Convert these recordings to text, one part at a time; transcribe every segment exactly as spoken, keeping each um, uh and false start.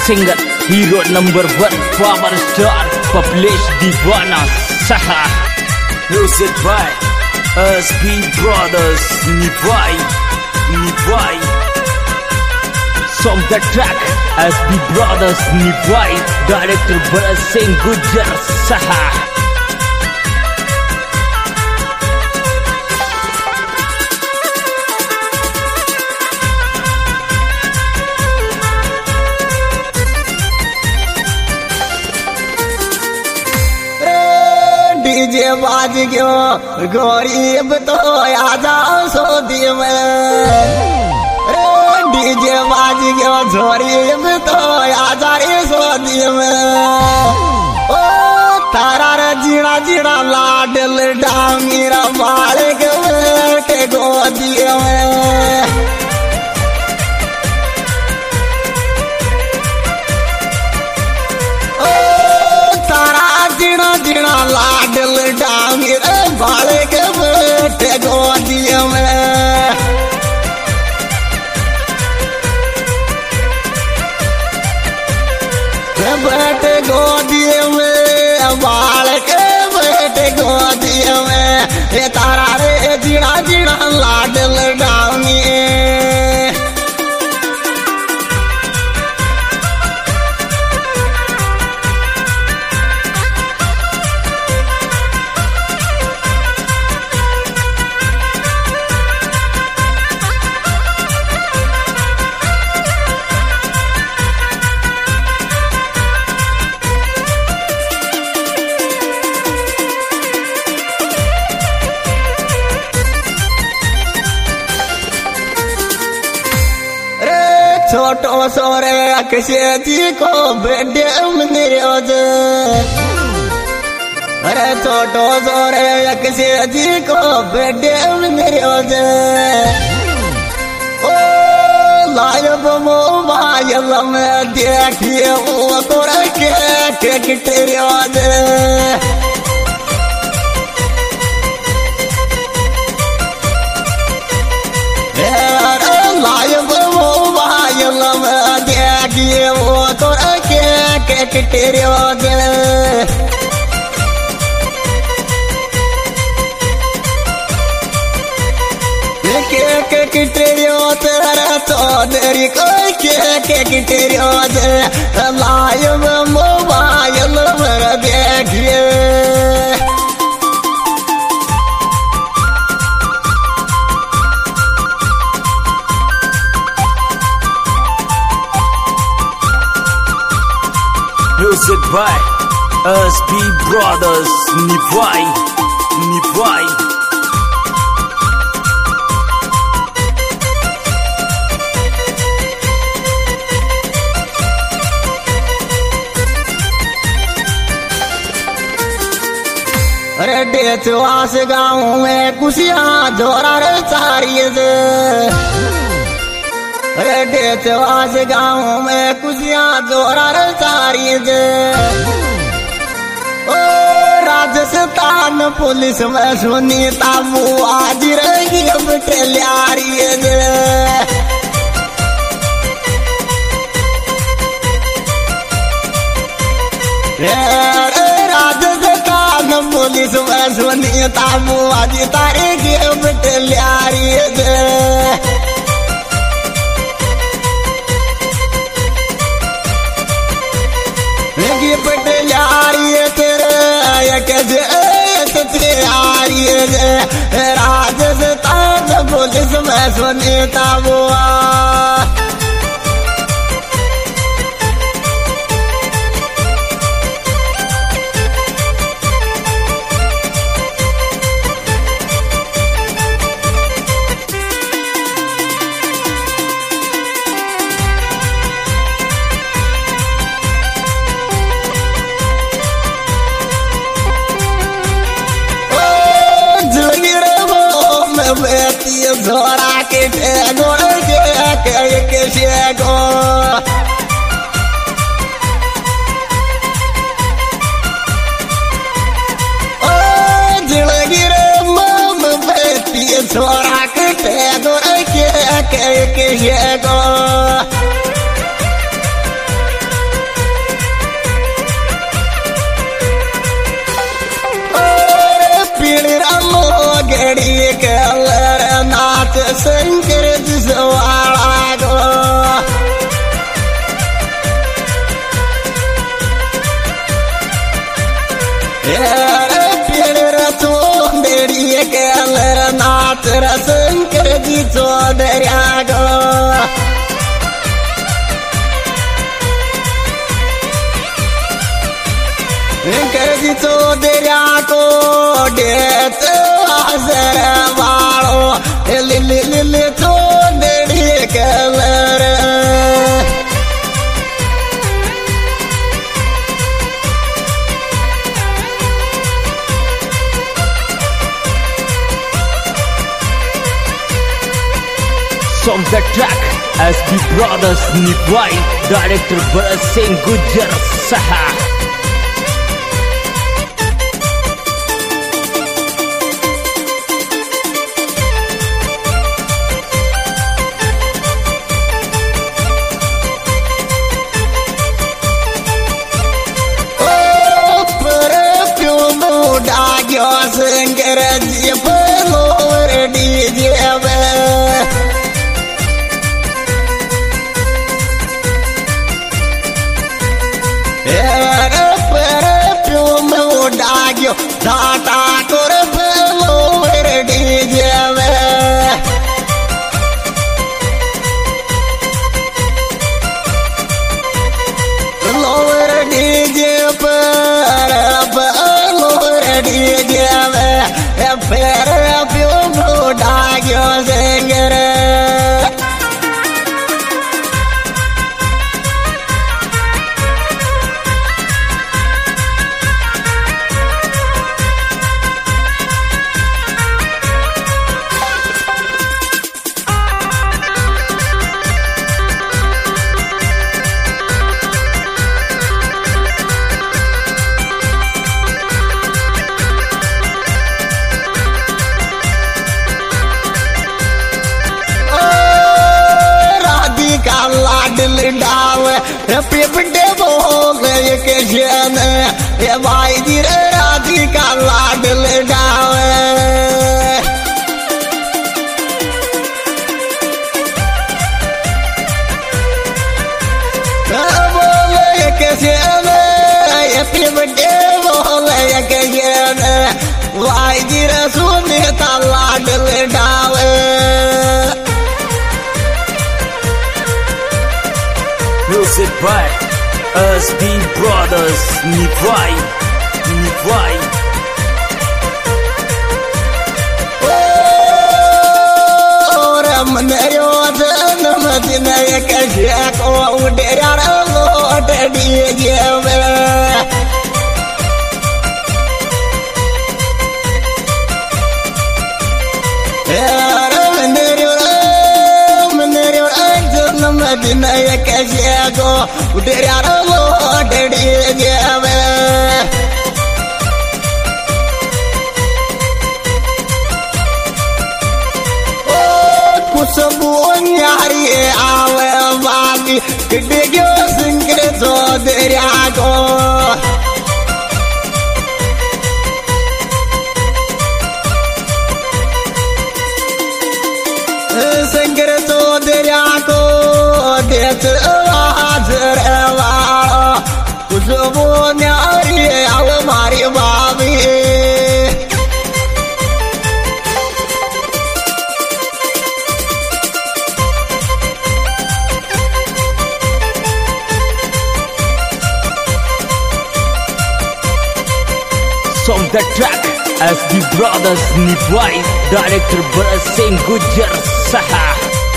Singer hero number one power star Paplesh दीवाना सहा। Music by S B brothers निभाई निभाई song the track S B brothers निभाई director Bharat Singh Gujjar सहा। डीजे बाज गयो गरीब तो आ जाओ सोदी में। डीजे बाज गयो गरीब तो आ जा रे सोदी में। ओ तारा रे जीना जीना लाडल डांगीरा बाल के गोदी में। जीना लाडल डांगीर बाल के बैठे गोदी में। बैठे गोदी में बाल के बैठे गोदी में। तारा रे जीना जीना लाडल डांगीर। छोटो सोरे अक्षय जी को बेटे निरोज। अरे छोटो सोरे अक्षय जी को बेटे निरोज। ओ लाइव मोबाइल में देखिए वो तो रखे के गिटरियोज। लाइव मोबाइल में देखिए वो तो रखे के गिटरियोज। के के गिटरियोज चौधरी को के के गिटरियोज। लाइव मोबाइल में देखिए music by S B brothers निभाई निभाई। अरे डेचवास गाँव में कुशियाँ जोरा रे सारी। अरे डेचवास गाँव में कुशियाँ जोरा रे सारी। ओ राजस्थान पुलिस में सुनीता आज रहेगी अब टेलियारी। राजस्थान पुलिस में सुनीता आज तारेगी अब टेलियारी। पटेलियारी तेरे राजस्थान पुलिस में सुनीता बुआ। झोरा के गोर के के शेगो। ओ जिंदगी रे मम बेटी झोरा के गोर के के शेगो। जी चौधरिया गो शंकर जी चौधरिया को डेत हजर वालो Lili Lili Chaudhary colour From the track S B Brothers Nibwai, director Bharat Singh Gujjar Saha. Oh, perfume dagyo Shankar ji floor D J Tata kor floor D J floor D J par floor D J perfume dagyo Shankar डाव happy birthday बोल के जन ये भाई जी Radhika ladle डाव बोल के जन happy birthday बोल के जन भाई जी सुनीता लाडल डाव Music by S B Brothers Nibwai, Nibwai. Oh, Ram Nayo Dhanam Dinaya Kajak O Udera Lord D J Dinaya Kajago, Udera Lord D J Oh, Kusabunya Awe Vali, Kidigyo Singreto Deriago. Singreto Deriago. Death Hajar Ewa Kusubu Nyari Awa Mari Babi From the track S B Brothers Nibwai, director Bharat Singh Gujjar Saha.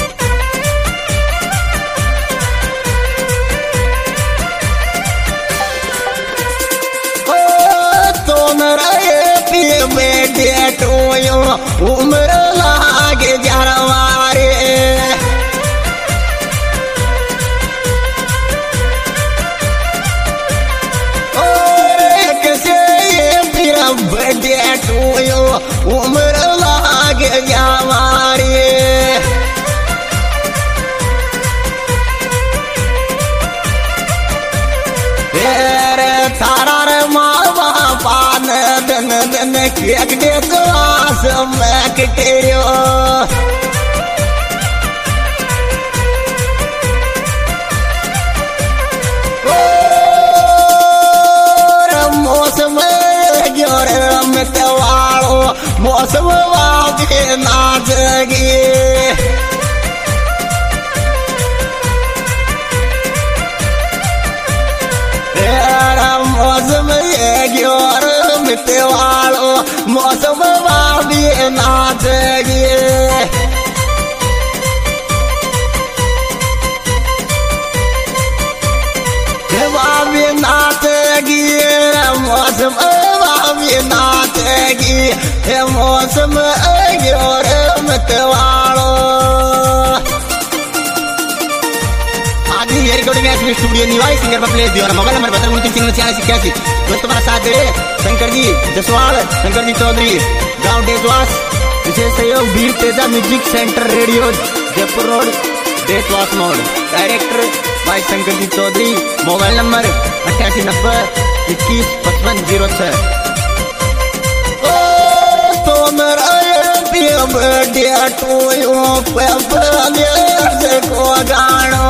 बेटे टोयो उम्र लागे जानवारे और कैसे फिर बेटे टोयो उम्र लागे जानवारे तारा रे मावा पान दन दन केक दे तो आसम कटेरियो मौसम ग्योर में तवालो मौसम वागे नाचगी मौसम ये और मिट्टे वालो मौसम वागे नाचगी वावी नाचगी मौसम वावी नाचगी मौसम और मतवालो आदि ये रिकॉर्डिंग है इसमें स्टूडियो निवाई सिंगर पर प्ले दियो मोबाइल नंबर बता उनतीस सिंगर छियासी इक्यासी दोस्तों हमारा साथ दे शंकर जी जसवाल शंकर जी चौधरी गांव देशवास विशेष सहयोग Veer Teja music centre radio Jaipur road Deshwas मोड़ डायरेक्टर भाई शंकर जी चौधरी मोबाइल नंबर अट्ठासी नब्बे इक्कीस पचपन जीरो छह तो मेरा बढ़िया टोयो पे को गानो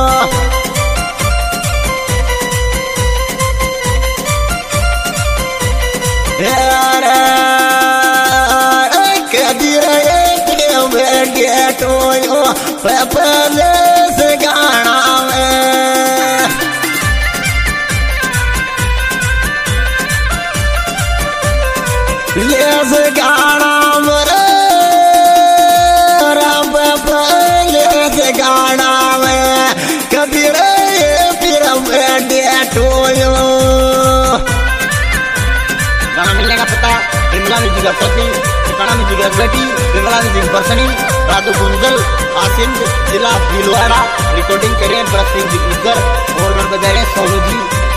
बढ़िया टोयो पे से गाना ले से गाना गाना में कबीर फिर टोयो गाना मिलने का पता बिमला म्यूजिक अपनी ठिकाना म्यूजिक अगलटी बिमला म्यूजिक बरसनी राधु गुंजल आसिम जिला भीलवाड़ा रिकॉर्डिंग करें बरसिंह जी गुजर और बजाय सोनू जी